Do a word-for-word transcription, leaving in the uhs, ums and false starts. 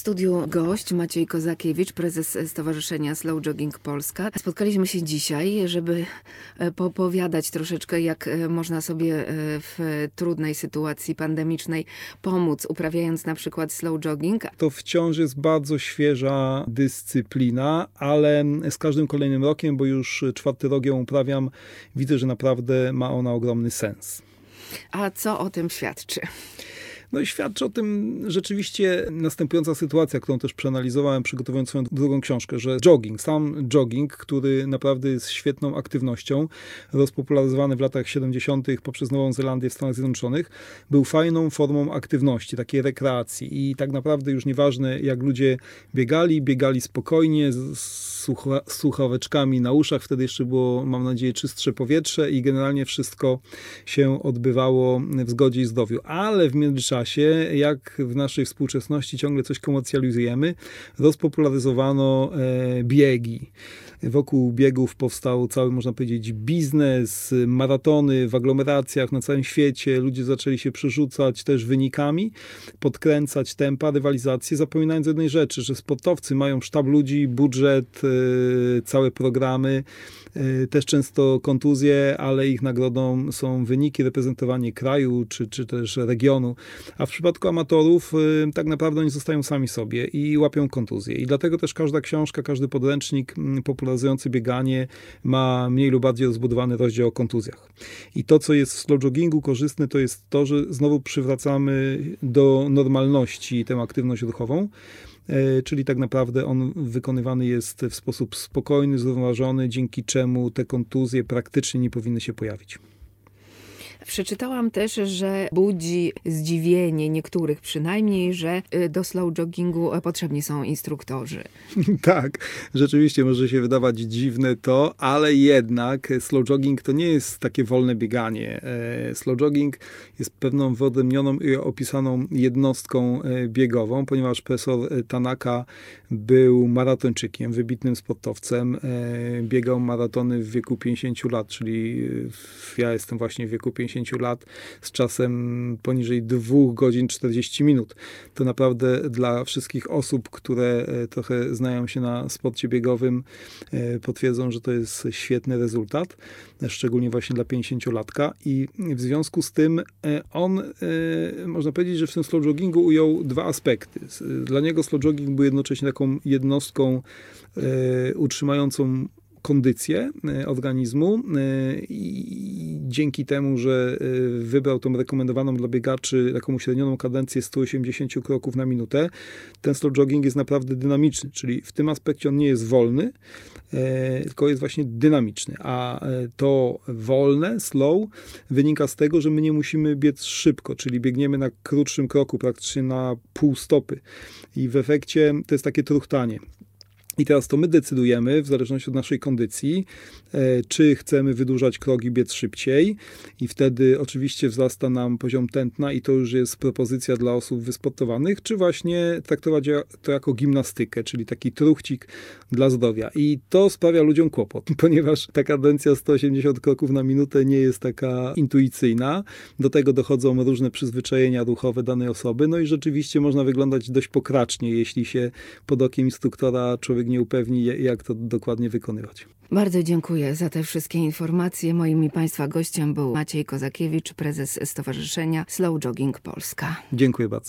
studiu gość Maciej Kozakiewicz, prezes Stowarzyszenia Slow Jogging Polska. Spotkaliśmy się dzisiaj, żeby poopowiadać troszeczkę, jak można sobie w trudnej sytuacji pandemicznej pomóc, uprawiając na przykład slow jogging. To wciąż jest bardzo świeża dyscyplina, ale z każdym kolejnym rokiem, bo już czwarty rok ją uprawiam, widzę, że naprawdę ma ona ogromny sens. A co o tym świadczy? No i świadczy o tym rzeczywiście następująca sytuacja, którą też przeanalizowałem, przygotowując swoją drugą książkę, że jogging, sam jogging, który naprawdę jest świetną aktywnością, rozpopularyzowany w latach siedemdziesiątych poprzez Nową Zelandię w Stanach Zjednoczonych, był fajną formą aktywności, takiej rekreacji. I tak naprawdę już nieważne, jak ludzie biegali, biegali spokojnie, z słucha- słuchaweczkami na uszach, wtedy jeszcze było, mam nadzieję, czystsze powietrze i generalnie wszystko się odbywało w zgodzie i zdrowiu. Ale w międzyczasie, jak w naszej współczesności ciągle coś komercjalizujemy, rozpopularyzowano e, biegi. Wokół biegów powstał cały, można powiedzieć, biznes, maratony w aglomeracjach na całym świecie. Ludzie zaczęli się przerzucać też wynikami, podkręcać tempa, rywalizację, zapominając o jednej rzeczy, że sportowcy mają sztab ludzi, budżet, e, całe programy, e, też często kontuzje, ale ich nagrodą są wyniki, reprezentowanie kraju czy, czy też regionu. A w przypadku amatorów y, tak naprawdę oni zostają sami sobie i łapią kontuzje. I dlatego też każda książka, każdy podręcznik y, popularyzujący bieganie ma mniej lub bardziej rozbudowany rozdział o kontuzjach. I to, co jest w slow joggingu korzystne, to jest to, że znowu przywracamy do normalności tę aktywność ruchową. Y, czyli tak naprawdę on wykonywany jest w sposób spokojny, zrównoważony, dzięki czemu te kontuzje praktycznie nie powinny się pojawić. Przeczytałam też, że budzi zdziwienie niektórych przynajmniej, że do slow joggingu potrzebni są instruktorzy. Tak, rzeczywiście może się wydawać dziwne to, ale jednak slow jogging to nie jest takie wolne bieganie. Slow jogging jest pewną wyodrębnioną i opisaną jednostką biegową, ponieważ profesor Tanaka był maratończykiem, wybitnym sportowcem. Biegał maratony w wieku pięćdziesięciu lat, czyli ja jestem właśnie w wieku pięćdziesięciu lat z czasem poniżej dwóch godzin czterdzieści minut. To naprawdę dla wszystkich osób, które trochę znają się na sporcie biegowym, potwierdzą, że to jest świetny rezultat, szczególnie właśnie dla pięćdziesięciolatka i w związku z tym on, można powiedzieć, że w tym slow joggingu ujął dwa aspekty. Dla niego slow jogging był jednocześnie taką jednostką utrzymującą kondycję organizmu i dzięki temu, że wybrał tą rekomendowaną dla biegaczy taką uśrednioną kadencję sto osiemdziesiąt kroków na minutę, ten slow jogging jest naprawdę dynamiczny, czyli w tym aspekcie on nie jest wolny, tylko jest właśnie dynamiczny, a to wolne, slow, wynika z tego, że my nie musimy biec szybko, czyli biegniemy na krótszym kroku, praktycznie na pół stopy i w efekcie to jest takie truchtanie. I teraz to my decydujemy, w zależności od naszej kondycji, czy chcemy wydłużać krok i biec szybciej i wtedy oczywiście wzrasta nam poziom tętna i to już jest propozycja dla osób wysportowanych, czy właśnie traktować to jako gimnastykę, czyli taki truchcik dla zdrowia. I to sprawia ludziom kłopot, ponieważ ta kadencja sto osiemdziesiąt kroków na minutę nie jest taka intuicyjna. Do tego dochodzą różne przyzwyczajenia ruchowe danej osoby, no i rzeczywiście można wyglądać dość pokracznie, jeśli się pod okiem instruktora człowiek nie upewni, jak to dokładnie wykonywać. Bardzo dziękuję za te wszystkie informacje. Moim i Państwa gościem był Maciej Kozakiewicz, prezes Stowarzyszenia Slow Jogging Polska. Dziękuję bardzo.